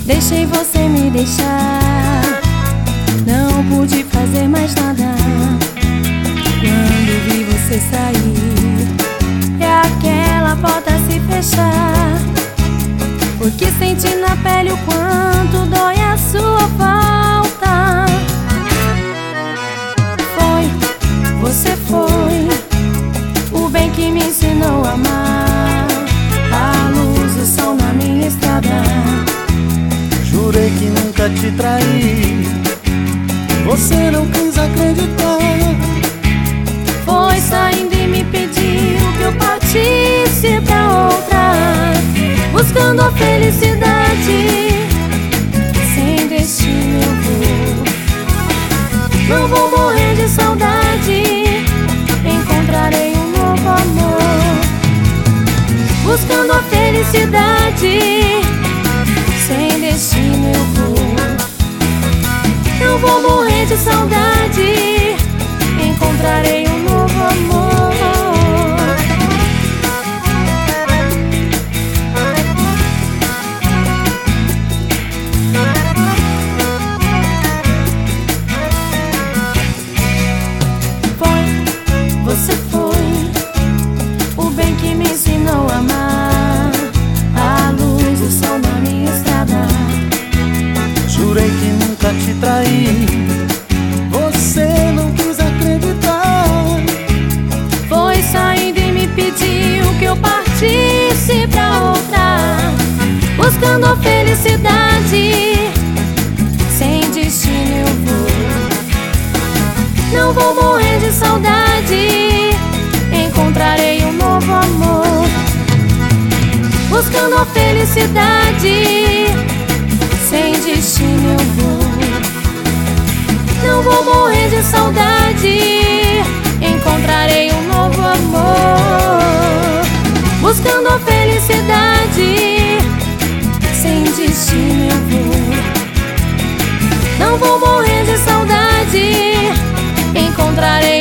Deixei você me deixar, não pude fazer mais nada. Quando vi você sair e aquela porta se fechar, porque senti na pele o quanto dói a sua falta. Você foi o bem que me ensinou a amar, a luz, o sol na minha estrada. Jurei que nunca te traí, você não quis acreditar. Foi saindo e me pediu que eu partisse pra outra, buscando a felicidade. Sem destino eu vou, não vou morrer de saudade. Encontrarei um novo amor, buscando a felicidade. Sem destino eu vou, não vou morrer de saudade. Encontrarei um novo amor. Você foi o bem que me ensinou a amar, a luz, o sol na minha estrada. Jurei que nunca te traí, você não quis acreditar. Foi saindo e me pediu que eu partisse pra outra, buscando a felicidade. Sem destino eu vou, não vou morrer de saudade. Encontrarei um novo amor, buscando a felicidade. Sem destino eu vou, não vou morrer de saudade. Encontrarei um novo amor, buscando a felicidade. Sem destino eu vou, não vou morrer de saudade. Encontrarei